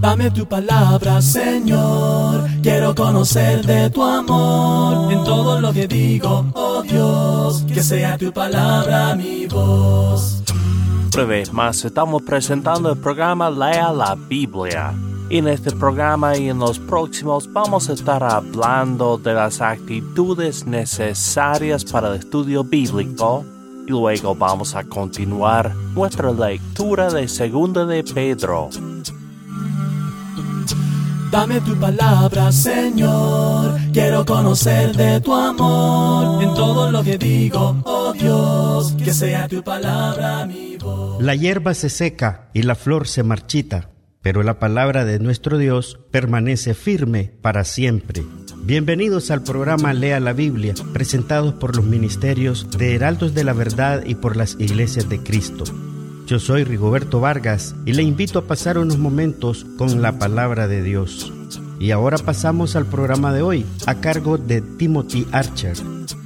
Dame tu palabra, Señor. Quiero conocer de tu amor en todo lo que digo, oh Dios. Que sea tu palabra mi voz. Una vez más estamos presentando el programa Lea la Biblia. Y en este programa y en los próximos vamos a estar hablando de las actitudes necesarias para el estudio bíblico. Y luego vamos a continuar nuestra lectura de 2 de Pedro. Dame tu palabra, Señor. Quiero conocer de tu amor en todo lo que digo, oh Dios. Que sea tu palabra mi voz. La hierba se seca y la flor se marchita, pero la palabra de nuestro Dios permanece firme para siempre. Bienvenidos al programa Lea la Biblia, presentados por los ministerios de Heraldos de la Verdad y por las Iglesias de Cristo. Yo soy Rigoberto Vargas y le invito a pasar unos momentos con la palabra de Dios. Y ahora pasamos al programa de hoy, a cargo de Timothy Archer.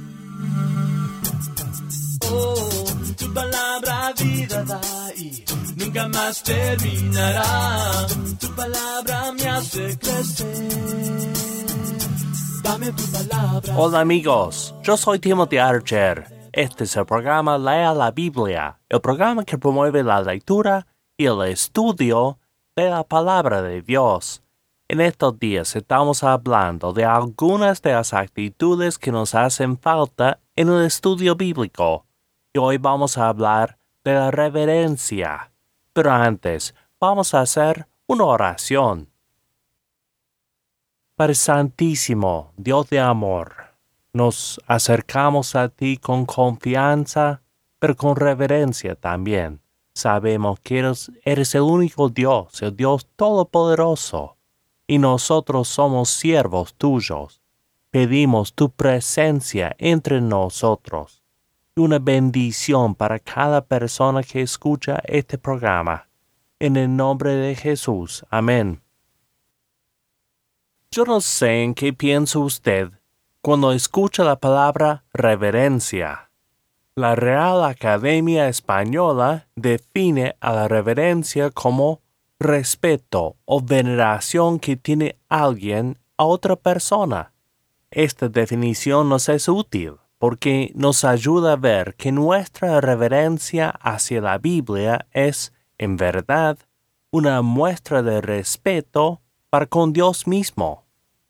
Oh, tu palabra vida da y nunca más terminará. Tu palabra me hace crecer. Dame tu palabra. Hola amigos, yo soy Timothy Archer. Este es el programa Lea la Biblia, el programa que promueve la lectura y el estudio de la palabra de Dios. En estos días estamos hablando de algunas de las actitudes que nos hacen falta en el estudio bíblico. Y hoy vamos a hablar de la reverencia. Pero antes, vamos a hacer una oración. Padre Santísimo, Dios de amor, nos acercamos a ti con confianza, pero con reverencia también. Sabemos que eres el único Dios, el Dios todopoderoso, y nosotros somos siervos tuyos. Pedimos tu presencia entre nosotros y una bendición para cada persona que escucha este programa. En el nombre de Jesús. Amén. Yo no sé en qué piensa usted cuando escucha la palabra reverencia. La Real Academia Española define a la reverencia como respeto o veneración que tiene alguien a otra persona. Esta definición nos es útil porque nos ayuda a ver que nuestra reverencia hacia la Biblia es, en verdad, una muestra de respeto para con Dios mismo.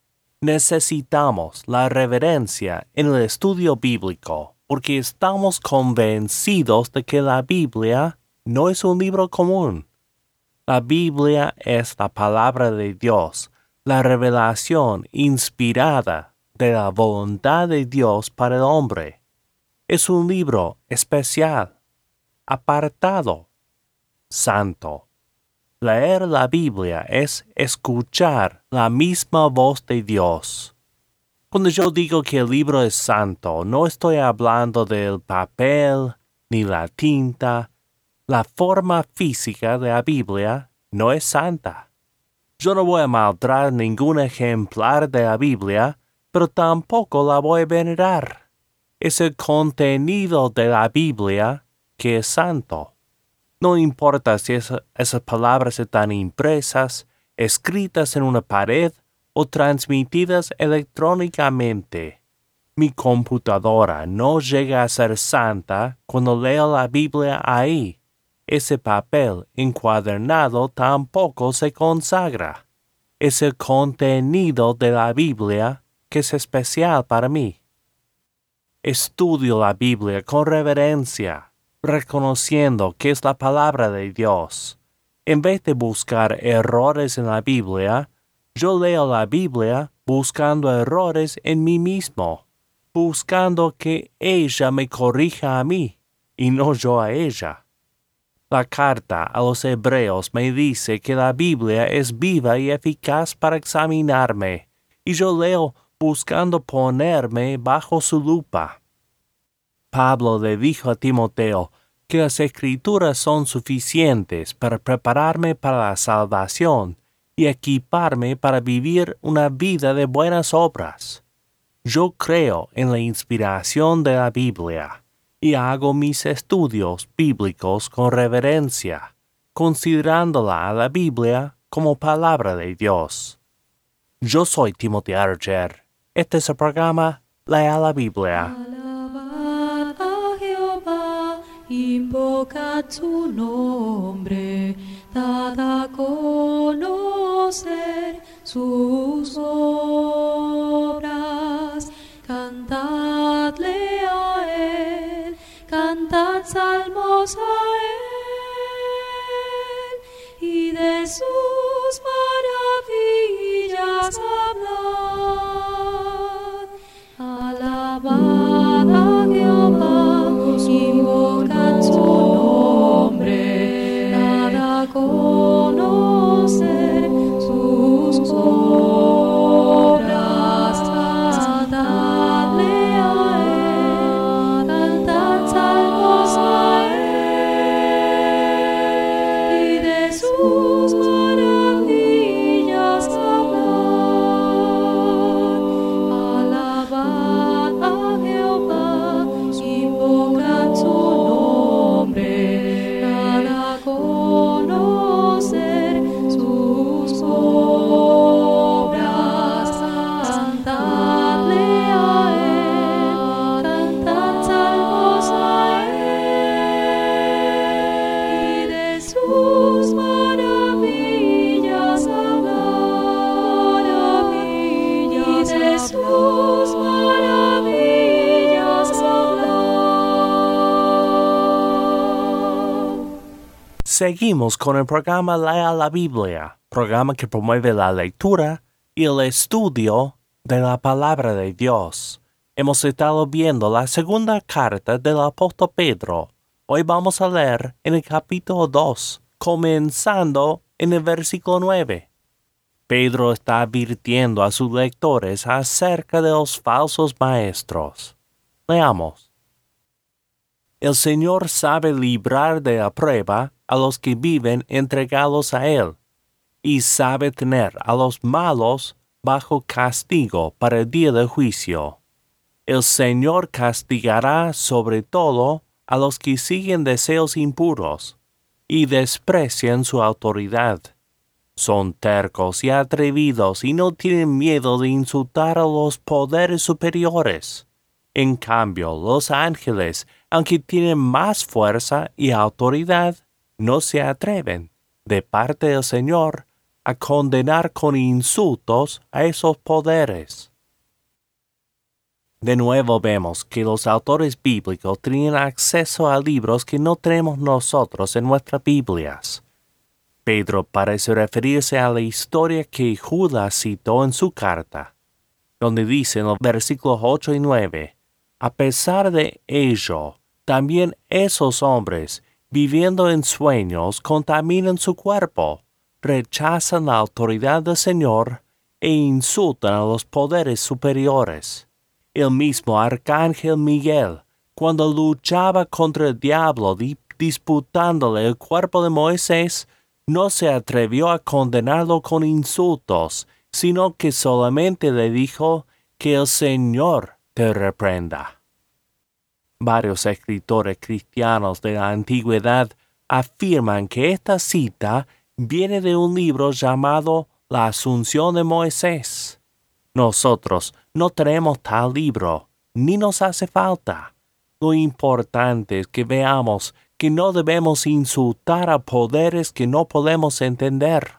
Necesitamos la reverencia en el estudio bíblico porque estamos convencidos de que la Biblia no es un libro común. La Biblia es la palabra de Dios, la revelación inspirada de la voluntad de Dios para el hombre. Es un libro especial, apartado, santo. Leer la Biblia es escuchar la misma voz de Dios. Cuando yo digo que el libro es santo, no estoy hablando del papel ni la tinta. La forma física de la Biblia no es santa. Yo no voy a maldrar ningún ejemplar de la Biblia, pero tampoco la voy a venerar. Es el contenido de la Biblia que es santo. No importa si esas palabras están impresas, escritas en una pared o transmitidas electrónicamente. Mi computadora no llega a ser santa cuando leo la Biblia ahí. Ese papel encuadernado tampoco se consagra. Es el contenido de la Biblia que es especial para mí. Estudio la Biblia con reverencia, reconociendo que es la palabra de Dios. En vez de buscar errores en la Biblia, yo leo la Biblia buscando errores en mí mismo, buscando que ella me corrija a mí y no yo a ella. La carta a los Hebreos me dice que la Biblia es viva y eficaz para examinarme, y yo leo buscando ponerme bajo su lupa. Pablo le dijo a Timoteo que las Escrituras son suficientes para prepararme para la salvación y equiparme para vivir una vida de buenas obras. Yo creo en la inspiración de la Biblia y hago mis estudios bíblicos con reverencia, considerándola a la Biblia como palabra de Dios. Yo soy Timothy Archer. Este es el programa Lea la Biblia. Alabad a Jehová, invocad su nombre, dad a conocer sus obras, cantadle a él, cantad salmos a él, y de sus maravillas hablad. Alabad a Jehová, invocad su nombre, dad a conocer sus obras, cantadle a él, cantad salmos a él, y de sus maravillas hablad. Alabad a Jehová, invocad su nombre, dad a conocer sus obras, cantadle a él, cantad salmos a él, y de sus maravillas hablad, y de sus maravillas hablad. Seguimos con el programa Lea la Biblia, programa que promueve la lectura y el estudio de la palabra de Dios. Hemos estado viendo la segunda carta del apóstol Pedro. Hoy vamos a leer en el capítulo 2, comenzando en el versículo 9. Pedro está advirtiendo a sus lectores acerca de los falsos maestros. Leamos. El Señor sabe librar de la prueba a los que viven entregados a Él, y sabe tener a los malos bajo castigo para el día del juicio. El Señor castigará sobre todo a los que siguen deseos impuros y desprecian su autoridad. Son tercos y atrevidos y no tienen miedo de insultar a los poderes superiores. En cambio, los ángeles, aunque tienen más fuerza y autoridad, no se atreven, de parte del Señor, a condenar con insultos a esos poderes. De nuevo vemos que los autores bíblicos tenían acceso a libros que no tenemos nosotros en nuestras Biblias. Pedro parece referirse a la historia que Judas citó en su carta, donde dice en los versículos 8 y 9, a pesar de ello, también esos hombres, viviendo en sueños, contaminan su cuerpo, rechazan la autoridad del Señor e insultan a los poderes superiores. El mismo arcángel Miguel, cuando luchaba contra el diablo disputándole el cuerpo de Moisés, no se atrevió a condenarlo con insultos, sino que solamente le dijo que el Señor te reprenda. Varios escritores cristianos de la antigüedad afirman que esta cita viene de un libro llamado La Asunción de Moisés. Nosotros no tenemos tal libro, ni nos hace falta. Lo importante es que veamos que no debemos insultar a poderes que no podemos entender.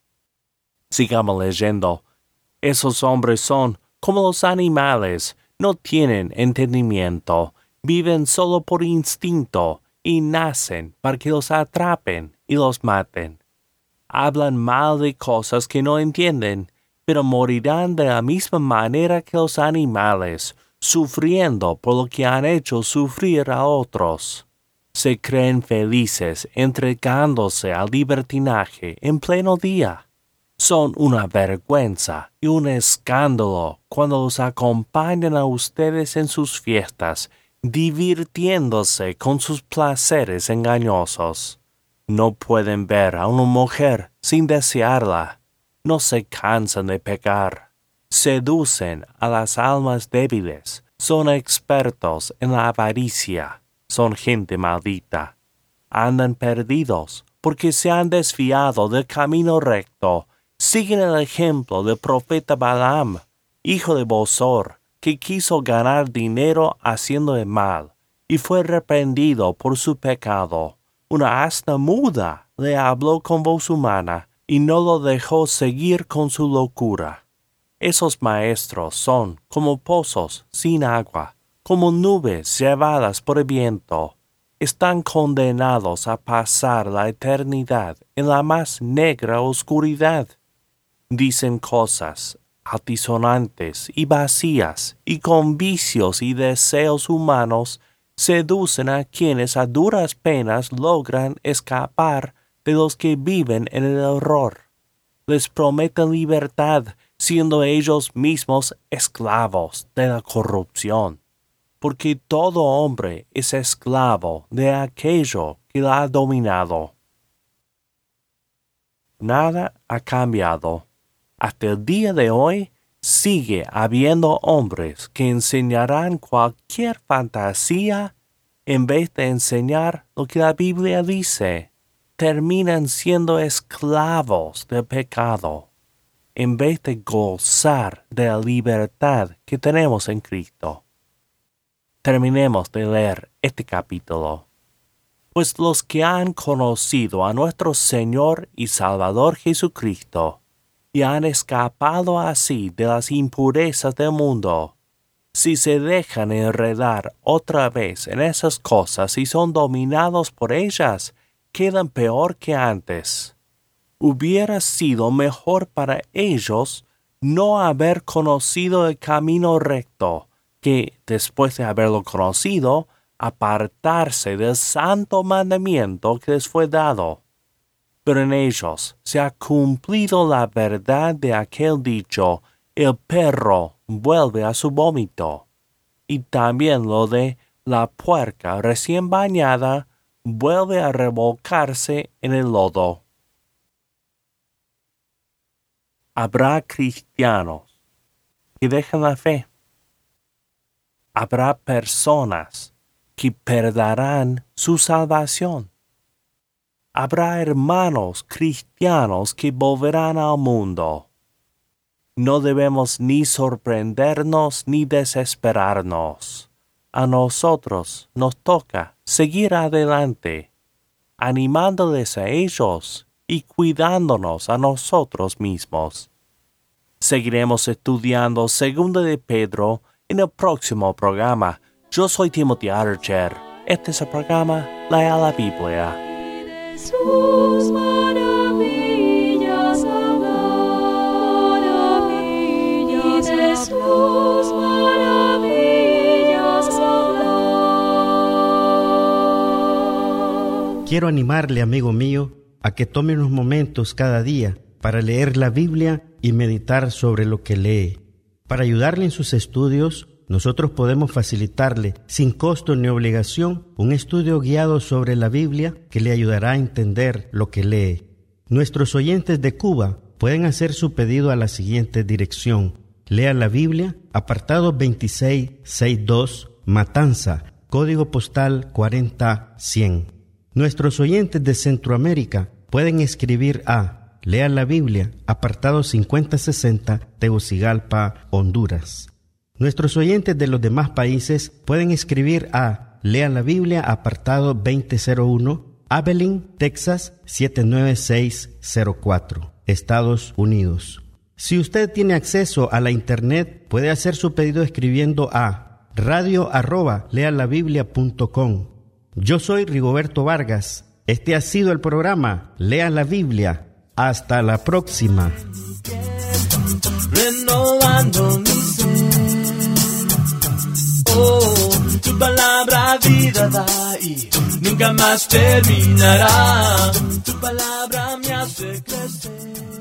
Sigamos leyendo. Esos hombres son como los animales, no tienen entendimiento, viven solo por instinto y nacen para que los atrapen y los maten. Hablan mal de cosas que no entienden, pero morirán de la misma manera que los animales, sufriendo por lo que han hecho sufrir a otros. Se creen felices entregándose al libertinaje en pleno día. Son una vergüenza y un escándalo cuando los acompañan a ustedes en sus fiestas, divirtiéndose con sus placeres engañosos. No pueden ver a una mujer sin desearla. No se cansan de pecar. Seducen a las almas débiles. Son expertos en la avaricia. Son gente maldita. Andan perdidos porque se han desviado del camino recto, siguen el ejemplo del profeta Balaam, hijo de Bosor, que quiso ganar dinero haciendo el mal, y fue reprendido por su pecado. Una asna muda le habló con voz humana, y no lo dejó seguir con su locura. Esos maestros son como pozos sin agua, como nubes llevadas por el viento. Están condenados a pasar la eternidad en la más negra oscuridad. Dicen cosas altisonantes y vacías, y con vicios y deseos humanos seducen a quienes a duras penas logran escapar de los que viven en el error. Les prometen libertad, siendo ellos mismos esclavos de la corrupción, porque todo hombre es esclavo de aquello que la ha dominado. Nada ha cambiado. Hasta el día de hoy sigue habiendo hombres que enseñarán cualquier fantasía en vez de enseñar lo que la Biblia dice. Terminan siendo esclavos del pecado, en vez de gozar de la libertad que tenemos en Cristo. Terminemos de leer este capítulo. Pues los que han conocido a nuestro Señor y Salvador Jesucristo, y han escapado así de las impurezas del mundo, si se dejan enredar otra vez en esas cosas y son dominados por ellas, quedan peor que antes. Hubiera sido mejor para ellos no haber conocido el camino recto, que, después de haberlo conocido, apartarse del santo mandamiento que les fue dado. Pero en ellos se ha cumplido la verdad de aquel dicho: el perro vuelve a su vómito, y también lo de la puerca recién bañada vuelve a revolcarse en el lodo. Habrá cristianos que dejan la fe. Habrá personas que perderán su salvación. Habrá hermanos cristianos que volverán al mundo. No debemos ni sorprendernos ni desesperarnos. A nosotros nos toca seguir adelante, animándoles a ellos y cuidándonos a nosotros mismos. Seguiremos estudiando 2 de Pedro en el próximo programa. Yo soy Timothy Archer. Este es el programa Lea la Biblia. Sus maravillas hablar, maravillas de sus maravillas hablar. Quiero animarle, amigo mío, a que tome unos momentos cada día para leer la Biblia y meditar sobre lo que lee. Para ayudarle en sus estudios, nosotros podemos facilitarle, sin costo ni obligación, un estudio guiado sobre la Biblia que le ayudará a entender lo que lee. Nuestros oyentes de Cuba pueden hacer su pedido a la siguiente dirección: Lea la Biblia, apartado 2662, Matanza, código postal 40100. Nuestros oyentes de Centroamérica pueden escribir a Lea la Biblia, apartado 5060, Tegucigalpa, Honduras. Nuestros oyentes de los demás países pueden escribir a Lea la Biblia, apartado 2001, Abilene, Texas 79604, Estados Unidos. Si usted tiene acceso a la internet, puede hacer su pedido escribiendo a radio@lealabiblia.com. Yo soy Rigoberto Vargas. Este ha sido el programa Lea la Biblia. Hasta la próxima. Renovando mi ser. Oh, tu palabra vida da y nunca más terminará. Tu palabra me hace crecer.